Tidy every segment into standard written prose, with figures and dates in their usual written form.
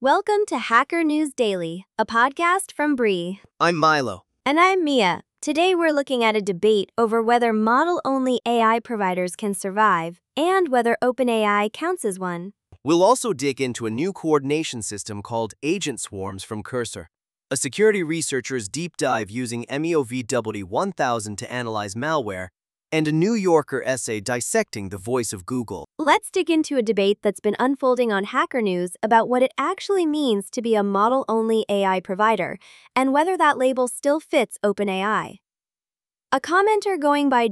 Welcome to Hacker News Daily, a podcast from Bree. I'm Milo. And I'm Mia. Today we're looking at a debate over whether model-only AI providers can survive and whether OpenAI counts as one. We'll also dig into a new coordination system called Agent Swarms from Cursor, a security researcher's deep dive using MEOVW1000 to analyze malware, and a New Yorker essay dissecting the voice of Google. Let's dig into a debate that's been unfolding on Hacker News about what it actually means to be a model-only AI provider and whether that label still fits OpenAI. A commenter going by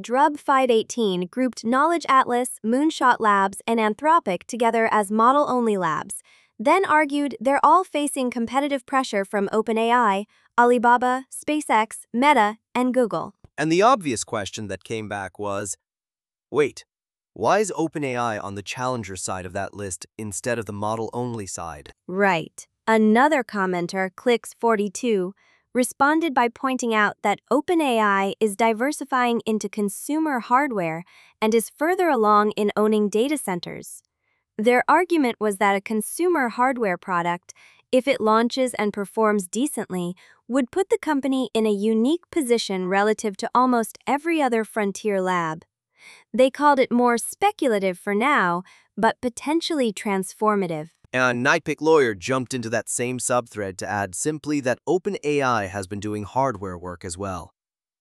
Drub518 grouped Knowledge Atlas, Moonshot Labs, and Anthropic together as model-only labs, then argued they're all facing competitive pressure from OpenAI, Alibaba, SpaceX, Meta, and Google. And the obvious question that came back was, wait, why is OpenAI on the challenger side of that list instead of the model-only side? Right. Another commenter, Clicks42, responded by pointing out that OpenAI is diversifying into consumer hardware and is further along in owning data centers. Their argument was that a consumer hardware product, if it launches and performs decently, would put the company in a unique position relative to almost every other frontier lab. They called it more speculative for now, but potentially transformative. And Nightpick Lawyer jumped into that same subthread to add simply that OpenAI has been doing hardware work as well.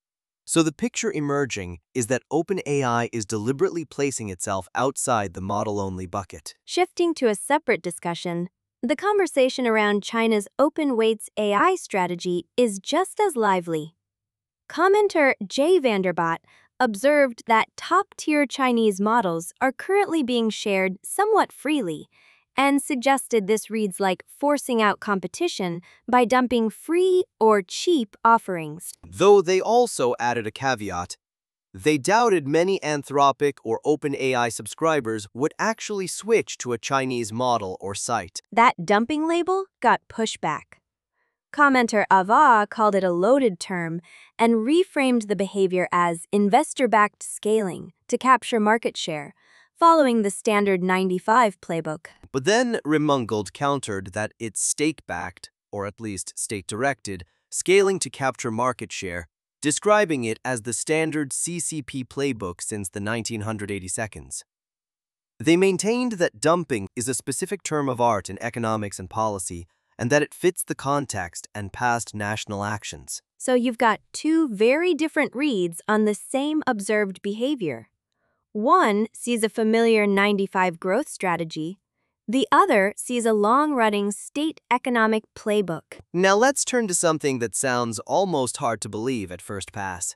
So the picture emerging is that OpenAI is deliberately placing itself outside the model-only bucket. Shifting to a separate discussion, the conversation around China's open weights AI strategy is just as lively. Commenter Jay Vanderbot observed that top-tier Chinese models are currently being shared somewhat freely and suggested this reads like forcing out competition by dumping free or cheap offerings. Though they also added a caveat. They doubted many Anthropic or OpenAI subscribers would actually switch to a Chinese model or site. That dumping label got pushback. Commenter Ava called it a loaded term and reframed the behavior as investor-backed scaling to capture market share, following the standard 95 playbook. But then Remungold countered that it's stake-backed, or at least state-directed, scaling to capture market share, describing it as the standard CCP playbook since the 1982. They maintained that dumping is a specific term of art in economics and policy, and that it fits the context and past national actions. So you've got two very different reads on the same observed behavior. One sees a familiar 95 growth strategy. The other sees a long-running state economic playbook. Now let's turn to something that sounds almost hard to believe at first pass.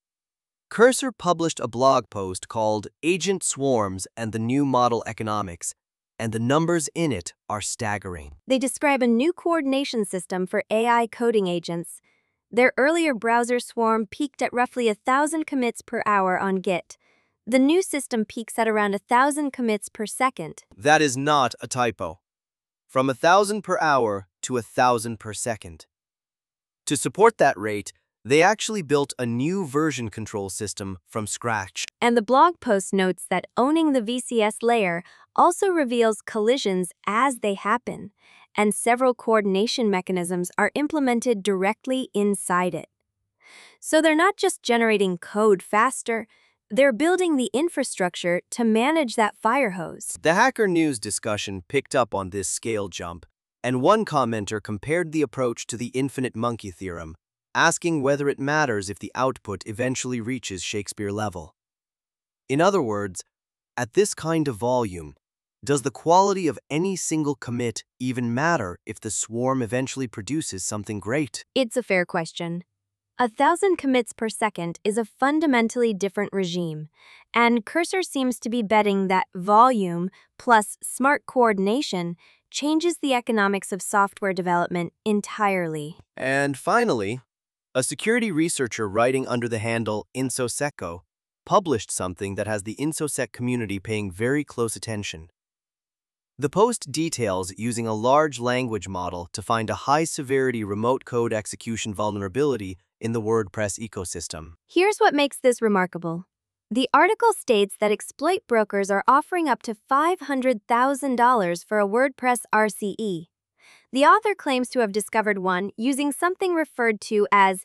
Cursor published a blog post called Agent Swarms and the New Model Economics, and the numbers in it are staggering. They describe a new coordination system for AI coding agents. Their earlier browser swarm peaked at roughly 1,000 commits per hour on Git. The new system peaks at around 1,000 commits per second. That is not a typo. From 1,000 per hour to 1,000 per second. To support that rate, they actually built a new version control system from scratch. And the blog post notes that owning the VCS layer also reveals collisions as they happen, and several coordination mechanisms are implemented directly inside it. So they're not just generating code faster, they're building the infrastructure to manage that fire hose. The Hacker News discussion picked up on this scale jump, and one commenter compared the approach to the infinite monkey theorem, asking whether it matters if the output eventually reaches Shakespeare level. In other words, at this kind of volume, does the quality of any single commit even matter if the swarm eventually produces something great? It's a fair question. 1,000 commits per second is a fundamentally different regime, and Cursor seems to be betting that volume plus smart coordination changes the economics of software development entirely. And finally, a security researcher writing under the handle InsoSecco published something that has the InsoSec community paying very close attention. The post details using a large language model to find a high-severity remote code execution vulnerability in the WordPress ecosystem. Here's what makes this remarkable. The article states that exploit brokers are offering up to $500,000 for a WordPress RCE. The author claims to have discovered one using something referred to as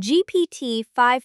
GPT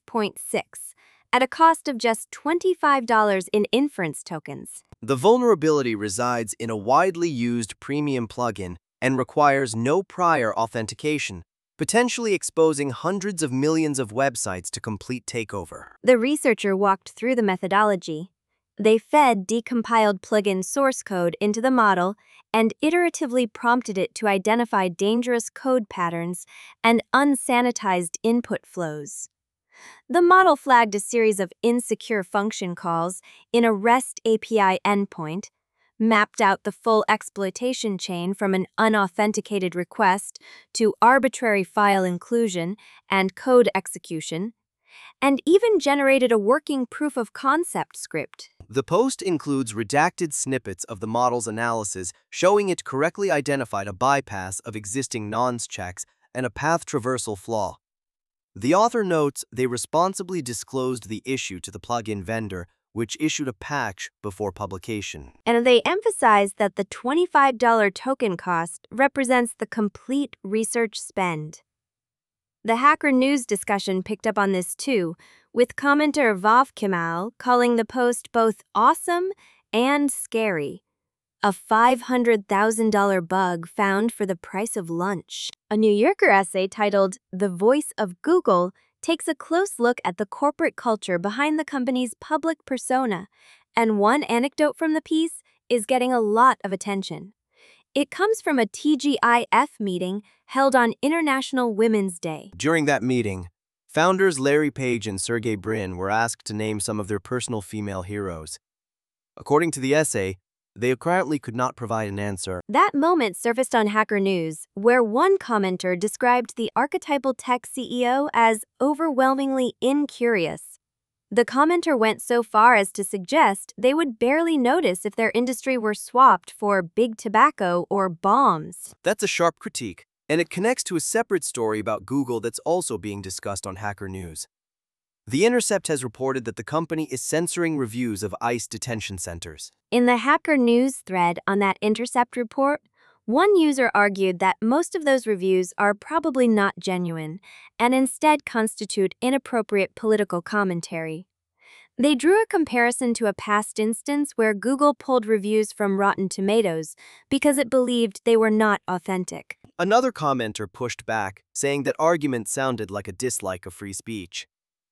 5.6 at a cost of just $25 in inference tokens. The vulnerability resides in a widely used premium plugin and requires no prior authentication, potentially exposing hundreds of millions of websites to complete takeover. The researcher walked through the methodology. They fed decompiled plugin source code into the model and iteratively prompted it to identify dangerous code patterns and unsanitized input flows. The model flagged a series of insecure function calls in a REST API endpoint, mapped out the full exploitation chain from an unauthenticated request to arbitrary file inclusion and code execution, and even generated a working proof of concept script. The post includes redacted snippets of the model's analysis showing it correctly identified a bypass of existing nonce checks and a path traversal flaw. The author notes they responsibly disclosed the issue to the plugin vendor, which issued a patch before publication. And they emphasize that the $25 token cost represents the complete research spend. The Hacker News discussion picked up on this too, with commenter Vav Kemal calling the post both awesome and scary. A $500,000 bug found for the price of lunch. A New Yorker essay titled "The Voice of Google" takes a close look at the corporate culture behind the company's public persona, and one anecdote from the piece is getting a lot of attention. It comes from a TGIF meeting held on International Women's Day. During that meeting, founders Larry Page and Sergey Brin were asked to name some of their personal female heroes. According to the essay, they apparently could not provide an answer. That moment surfaced on Hacker News, where one commenter described the archetypal tech CEO as overwhelmingly incurious. The commenter went so far as to suggest they would barely notice if their industry were swapped for big tobacco or bombs. That's a sharp critique, and it connects to a separate story about Google that's also being discussed on Hacker News. The Intercept has reported that the company is censoring reviews of ICE detention centers. In the Hacker News thread on that Intercept report, one user argued that most of those reviews are probably not genuine and instead constitute inappropriate political commentary. They drew a comparison to a past instance where Google pulled reviews from Rotten Tomatoes because it believed they were not authentic. Another commenter pushed back, saying that argument sounded like a dislike of free speech.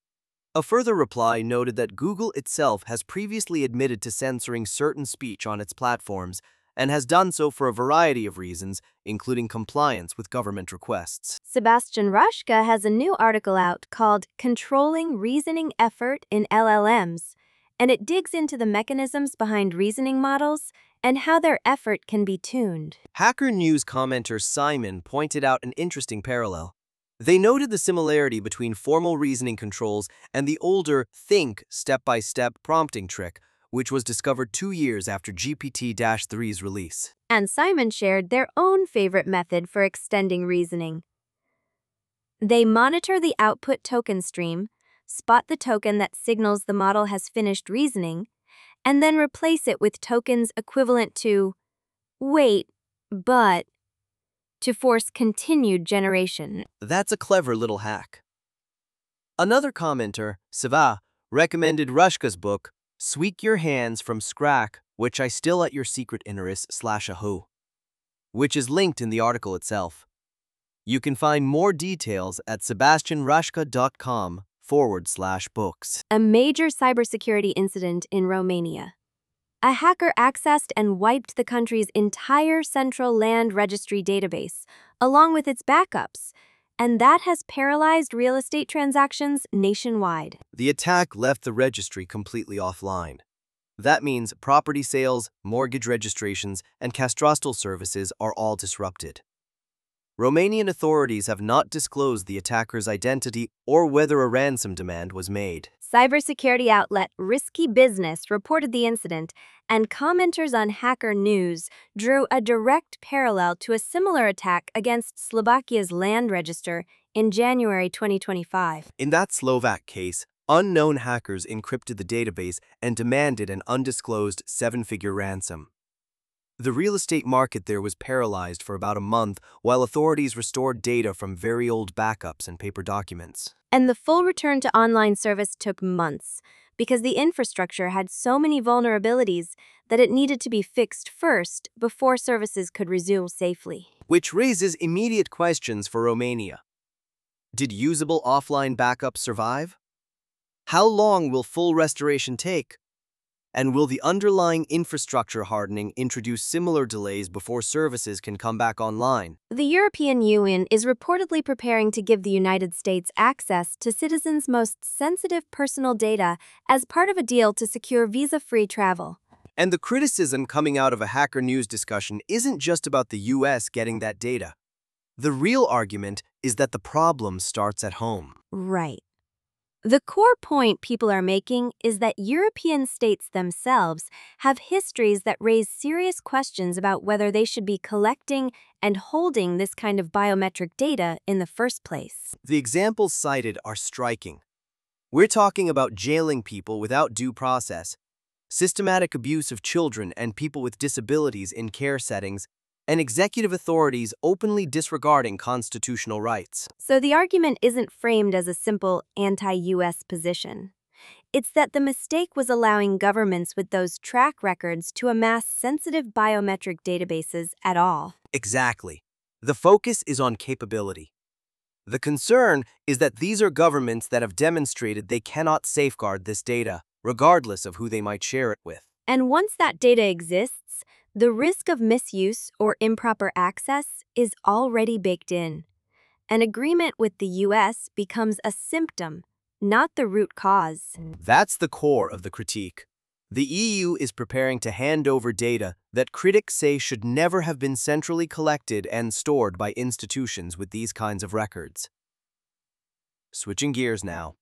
A further reply noted that Google itself has previously admitted to censoring certain speech on its platforms and has done so for a variety of reasons, including compliance with government requests. Sebastian Rushka has a new article out called "Controlling Reasoning Effort in LLMs," and it digs into the mechanisms behind reasoning models and how their effort can be tuned. Hacker News commenter Simon pointed out an interesting parallel. They noted the similarity between formal reasoning controls and the older think step-by-step prompting trick, which was discovered 2 years after GPT-3's release. And Simon shared their own favorite method for extending reasoning. They monitor the output token stream, spot the token that signals the model has finished reasoning, and then replace it with tokens equivalent to "wait, but," to force continued generation. That's a clever little hack. Another commenter, Siva, recommended Rushka's book, Sweep Your Hands from Scrack, which I still at your secret interest/ahu, which is linked in the article itself. You can find more details at sebastianrushka.com/books. A major cybersecurity incident in Romania. A hacker accessed and wiped the country's entire central land registry database, along with its backups, and that has paralyzed real estate transactions nationwide. The attack left the registry completely offline. That means property sales, mortgage registrations, and cadastral services are all disrupted. Romanian authorities have not disclosed the attacker's identity or whether a ransom demand was made. Cybersecurity outlet Risky Business reported the incident, and commenters on Hacker News drew a direct parallel to a similar attack against Slovakia's land register in January 2025. In that Slovak case, unknown hackers encrypted the database and demanded an undisclosed 7-figure ransom. The real estate market there was paralyzed for about a month while authorities restored data from very old backups and paper documents. And the full return to online service took months because the infrastructure had so many vulnerabilities that it needed to be fixed first before services could resume safely. Which raises immediate questions for Romania. Did usable offline backups survive? How long will full restoration take? And will the underlying infrastructure hardening introduce similar delays before services can come back online? The European Union is reportedly preparing to give the United States access to citizens' most sensitive personal data as part of a deal to secure visa-free travel. And the criticism coming out of a Hacker News discussion isn't just about the US getting that data. The real argument is that the problem starts at home. Right. The core point people are making is that European states themselves have histories that raise serious questions about whether they should be collecting and holding this kind of biometric data in the first place. The examples cited are striking. We're talking about jailing people without due process, systematic abuse of children and people with disabilities in care settings, and executive authorities openly disregarding constitutional rights. So the argument isn't framed as a simple anti-US position. It's that the mistake was allowing governments with those track records to amass sensitive biometric databases at all. Exactly. The focus is on capability. The concern is that these are governments that have demonstrated they cannot safeguard this data, regardless of who they might share it with. And once that data exists, the risk of misuse or improper access is already baked in. An agreement with the US becomes a symptom, not the root cause. That's the core of the critique. The EU is preparing to hand over data that critics say should never have been centrally collected and stored by institutions with these kinds of records. Switching gears now.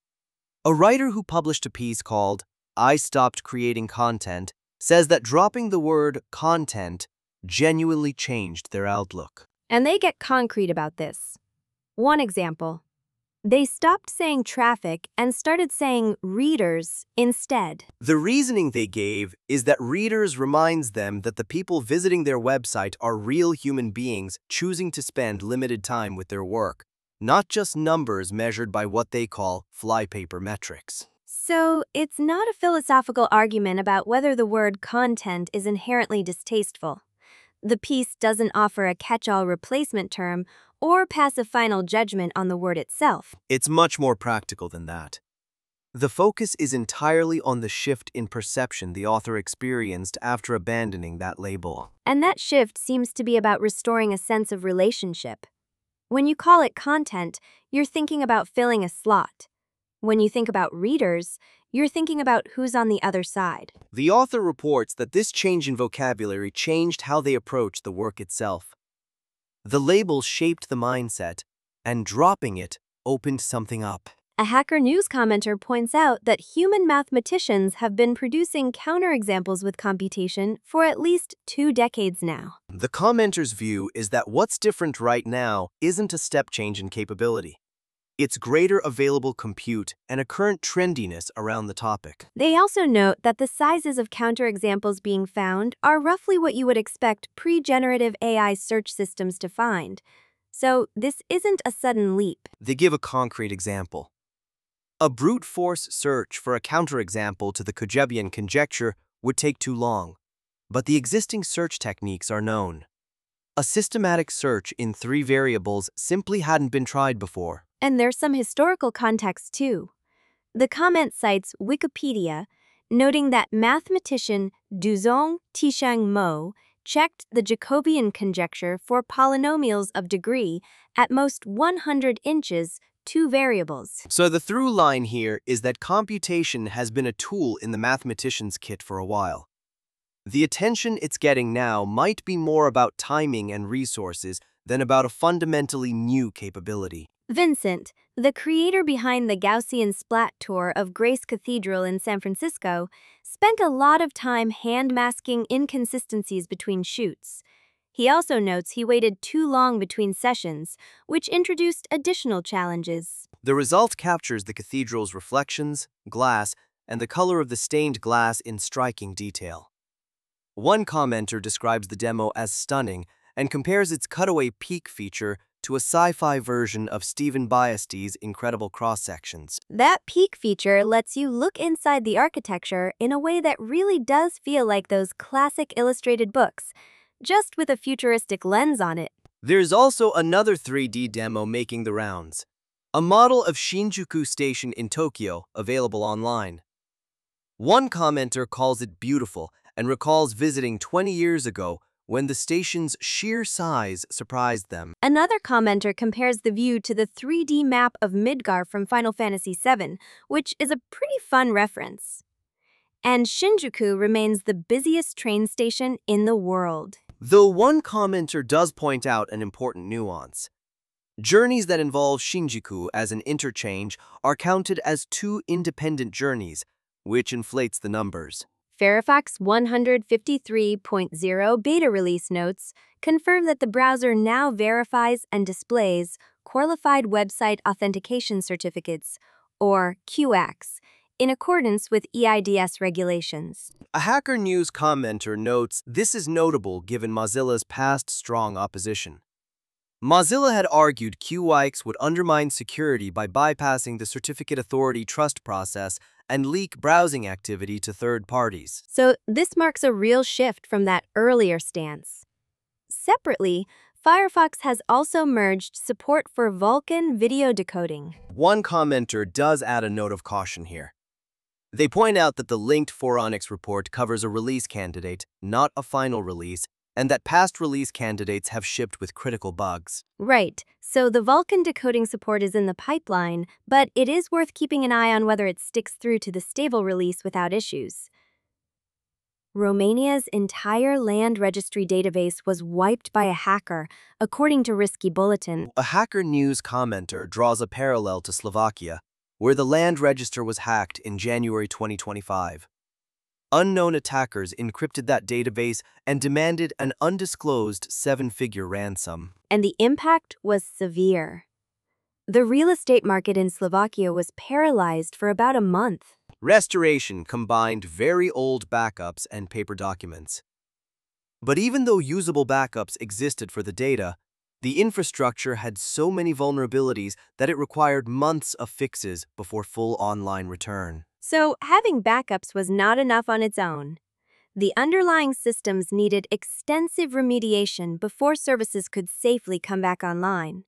A writer who published a piece called "I Stopped Creating Content" says that dropping the word content genuinely changed their outlook. And they get concrete about this. One example. They stopped saying traffic and started saying readers instead. The reasoning they gave is that readers reminds them that the people visiting their website are real human beings choosing to spend limited time with their work, not just numbers measured by what they call flypaper metrics. So it's not a philosophical argument about whether the word content is inherently distasteful. The piece doesn't offer a catch-all replacement term or pass a final judgment on the word itself. It's much more practical than that. The focus is entirely on the shift in perception the author experienced after abandoning that label. And that shift seems to be about restoring a sense of relationship. When you call it content, you're thinking about filling a slot. When you think about readers, you're thinking about who's on the other side. The author reports that this change in vocabulary changed how they approach the work itself. The label shaped the mindset, and dropping it opened something up. A Hacker News commenter points out that human mathematicians have been producing counterexamples with computation for at least 2 decades now. The commenter's view is that what's different right now isn't a step change in capability. It's greater available compute and a current trendiness around the topic. They also note that the sizes of counterexamples being found are roughly what you would expect pre-generative AI search systems to find. So this isn't a sudden leap. They give a concrete example. A brute force search for a counterexample to the Kojebian conjecture would take too long, but the existing search techniques are known. A systematic search in 3 variables simply hadn't been tried before. And there's some historical context too. The comment cites Wikipedia, noting that mathematician Duzong Tishang Mo checked the Jacobian conjecture for polynomials of degree at most 100 inches, 2 variables. So the through line here is that computation has been a tool in the mathematician's kit for a while. The attention it's getting now might be more about timing and resources than about a fundamentally new capability. Vincent, the creator behind the Gaussian splat tour of Grace Cathedral in San Francisco, spent a lot of time hand-masking inconsistencies between shoots. He also notes he waited too long between sessions, which introduced additional challenges. The result captures the cathedral's reflections, glass, and the color of the stained glass in striking detail. One commenter describes the demo as stunning and compares its cutaway peak feature to a sci-fi version of Stephen Biasty's incredible cross-sections. That peek feature lets you look inside the architecture in a way that really does feel like those classic illustrated books, just with a futuristic lens on it. There's also another 3D demo making the rounds, a model of Shinjuku Station in Tokyo available online. One commenter calls it beautiful and recalls visiting 20 years ago when the station's sheer size surprised them. Another commenter compares the view to the 3D map of Midgar from Final Fantasy VII, which is a pretty fun reference. And Shinjuku remains the busiest train station in the world. Though one commenter does point out an important nuance. Journeys that involve Shinjuku as an interchange are counted as two independent journeys, which inflates the numbers. Firefox 153.0 beta release notes confirm that the browser now verifies and displays Qualified Website Authentication Certificates, or QWACs, in accordance with EIDS regulations. A Hacker News commenter notes this is notable given Mozilla's past strong opposition. Mozilla had argued QWACs would undermine security by bypassing the Certificate Authority trust process and leak browsing activity to third parties. So this marks a real shift from that earlier stance. Separately, Firefox has also merged support for Vulkan video decoding. One commenter does add a note of caution here. They point out that the linked Phoronix report covers a release candidate, not a final release, and that past release candidates have shipped with critical bugs. Right, so the Vulkan decoding support is in the pipeline, but it is worth keeping an eye on whether it sticks through to the stable release without issues. Romania's entire land registry database was wiped by a hacker, according to Risky Bulletin. A Hacker News commenter draws a parallel to Slovakia, where the land register was hacked in January 2025. Unknown attackers encrypted that database and demanded an undisclosed seven-figure ransom. And the impact was severe. The real estate market in Slovakia was paralyzed for about a month. Restoration combined very old backups and paper documents. But even though usable backups existed for the data, the infrastructure had so many vulnerabilities that it required months of fixes before full online return. So, having backups was not enough on its own. The underlying systems needed extensive remediation before services could safely come back online.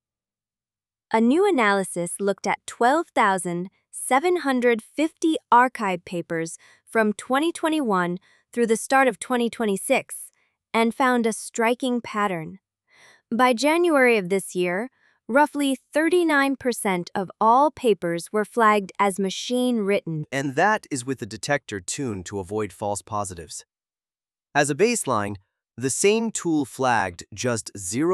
A new analysis looked at 12,750 archive papers from 2021 through the start of 2026 and found a striking pattern. By January of this year, roughly 39% of all papers were flagged as machine-written. And that is with the detector tuned to avoid false positives. As a baseline, the same tool flagged just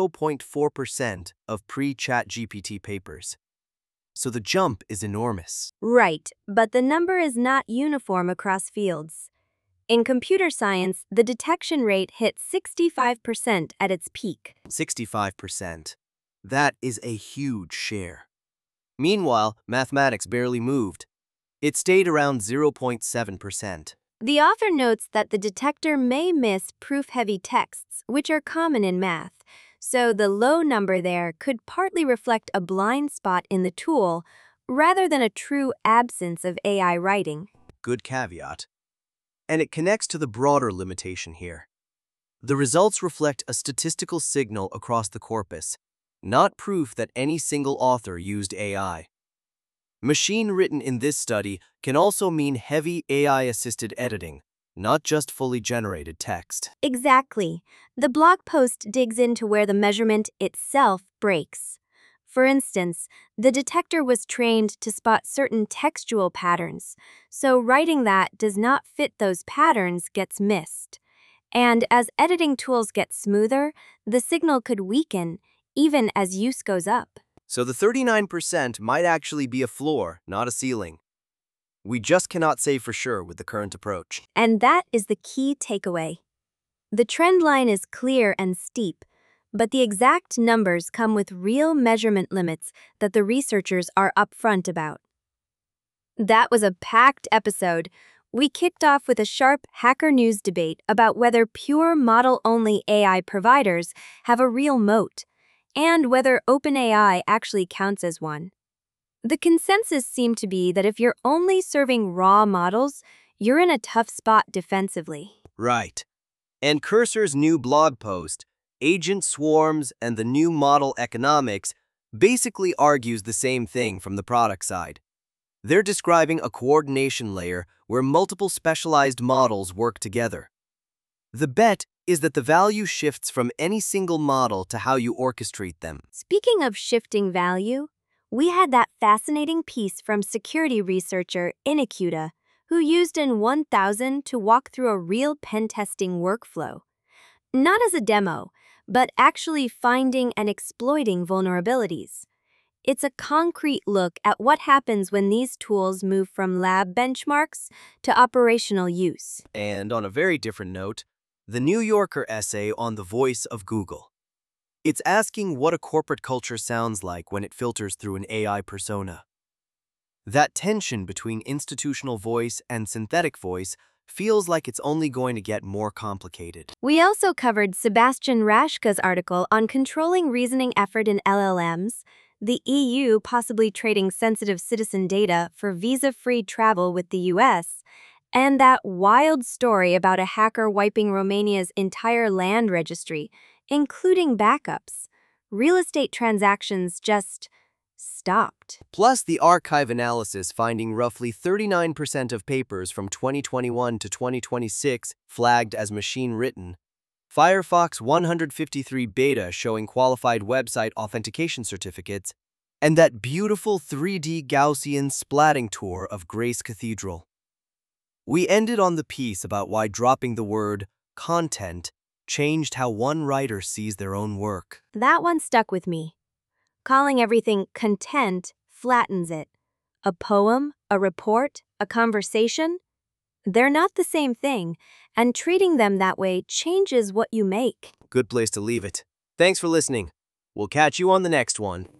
0.4% of pre-ChatGPT papers. So the jump is enormous. Right, but the number is not uniform across fields. In computer science, the detection rate hit 65% at its peak. 65%. That is a huge share. Meanwhile, mathematics barely moved. It stayed around 0.7%. The author notes that the detector may miss proof-heavy texts, which are common in math, so the low number there could partly reflect a blind spot in the tool rather than a true absence of AI writing. Good caveat. And it connects to the broader limitation here. The results reflect a statistical signal across the corpus, not proof that any single author used AI. Machine written in this study can also mean heavy AI-assisted editing, not just fully generated text. Exactly. The blog post digs into where the measurement itself breaks. For instance, the detector was trained to spot certain textual patterns, so writing that does not fit those patterns gets missed. And as editing tools get smoother, the signal could weaken, even as use goes up. So the 39% might actually be a floor, not a ceiling. We just cannot say for sure with the current approach. And that is the key takeaway. The trend line is clear and steep, but the exact numbers come with real measurement limits that the researchers are upfront about. That was a packed episode. We kicked off with a sharp Hacker News debate about whether pure model-only AI providers have a real moat, and whether OpenAI actually counts as one. The consensus seemed to be that if you're only serving raw models, you're in a tough spot defensively. Right. And Cursor's new blog post, Agent Swarms and the New Model Economics, basically argues the same thing from the product side. They're describing a coordination layer where multiple specialized models work together. The bet is that the value shifts from any single model to how you orchestrate them. Speaking of shifting value, we had that fascinating piece from security researcher Inacuta, who used N1000 to walk through a real pen testing workflow. Not as a demo, but actually finding and exploiting vulnerabilities. It's a concrete look at what happens when these tools move from lab benchmarks to operational use. And on a very different note, the New Yorker essay on the voice of Google. It's asking what a corporate culture sounds like when it filters through an AI persona. That tension between institutional voice and synthetic voice feels like it's only going to get more complicated. We also covered Sebastian Rashka's article on controlling reasoning effort in LLMs, the EU possibly trading sensitive citizen data for visa-free travel with the US, and that wild story about a hacker wiping Romania's entire land registry, including backups. Real estate transactions just stopped. Plus the archive analysis finding roughly 39% of papers from 2021 to 2026 flagged as machine-written, Firefox 153 beta showing qualified website authentication certificates, and that beautiful 3D Gaussian splatting tour of Grace Cathedral. We ended on the piece about why dropping the word content changed how one writer sees their own work. That one stuck with me. Calling everything content flattens it. A poem, a report, a conversation? They're not the same thing, and treating them that way changes what you make. Good place to leave it. Thanks for listening. We'll catch you on the next one.